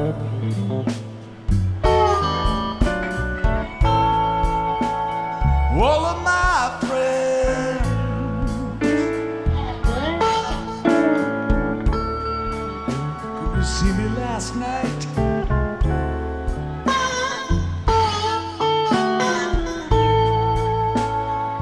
All of my friends, could you see me last night?